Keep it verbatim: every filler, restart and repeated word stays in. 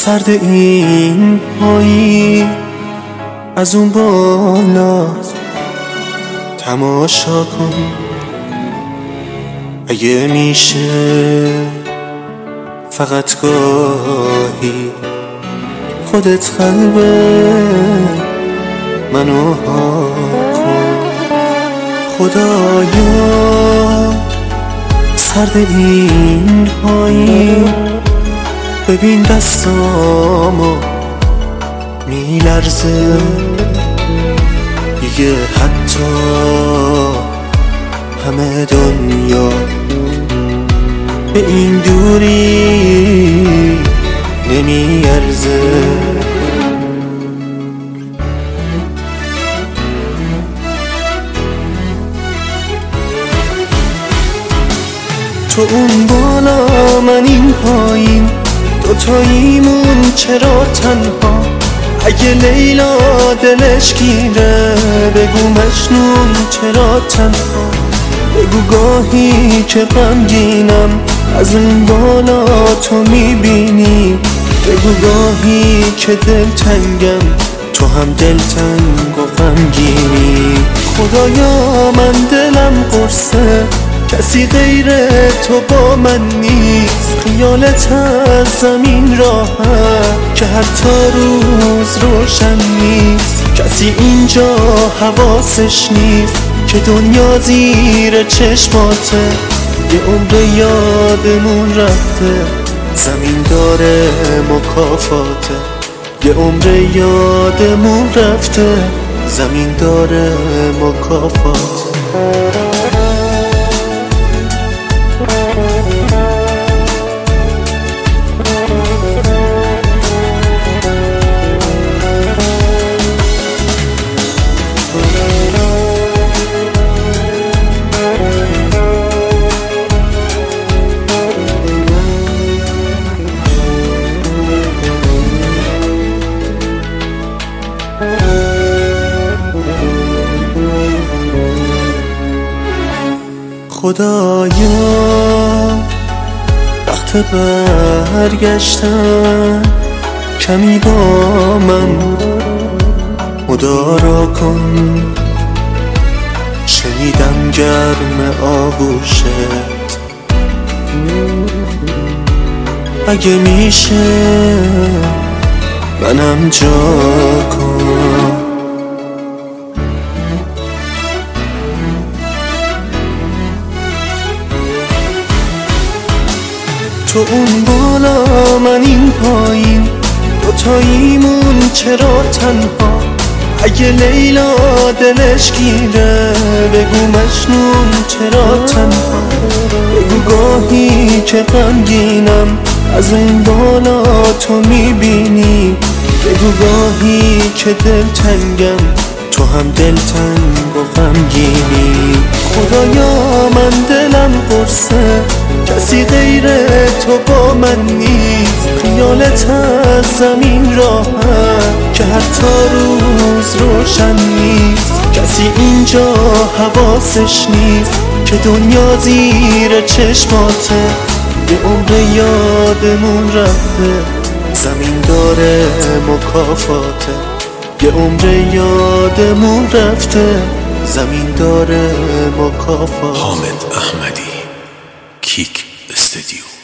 سرد این پایی از اون بالا تماشا کن. اگه میشه فقط گاهی خودت قلب منو ها کن. خدایا سرد این پایی ببین دستامو میلرزه دیگه، حتی همه دنیا به این دوری نمیارزه. تو اون بالا من این پایین، دوتاییمون چرا تنها؟ اگه لیلا دلش گیره بگو مجنون چرا تنها؟ بگو گاهی که غمگینم از اون بالا تو میبینی، بگو گاهی که دلتنگم تو هم دلتنگ و غمگینی. خدایا من دلم قرصه کسی غیر تو با من نیست، خیالت از زمین راحت که حتی روز روشن نیست. کسی اینجا حواسش نیست که دنیا زیر چشماته، یه عمر یادمون رفته زمین داره مکافاته، یه عمر یادمون رفته زمین داره مکافاته. خدایا وقت برگشتن کمی با من مدارا کن. شنیدم گرم آغوشت، اگه میشه منم جا کن. تو اون بالا من این پایین، دوتاییمون چرا تنها؟ اگه لیلا دلش گیره بگو مجنون چرا تنها؟ بگو گاهی که غمگینم از اون بالا تو میبینی، بگو گاهی که دلتنگم تو هم دلتنگ و غمگینی. خدایا من دلم قرصه کسی غیر تو با من نیست، خیالت از زمین راحت که حتی روز روشن نیست. کسی اینجا حواسش نیست که دنیا زیر چشماته، یه عمر یادمون رفته زمین داره مکافاته، یه عمر یادمون رفته زمین داره مکافاته. حامد احمدی، کیک استودیو.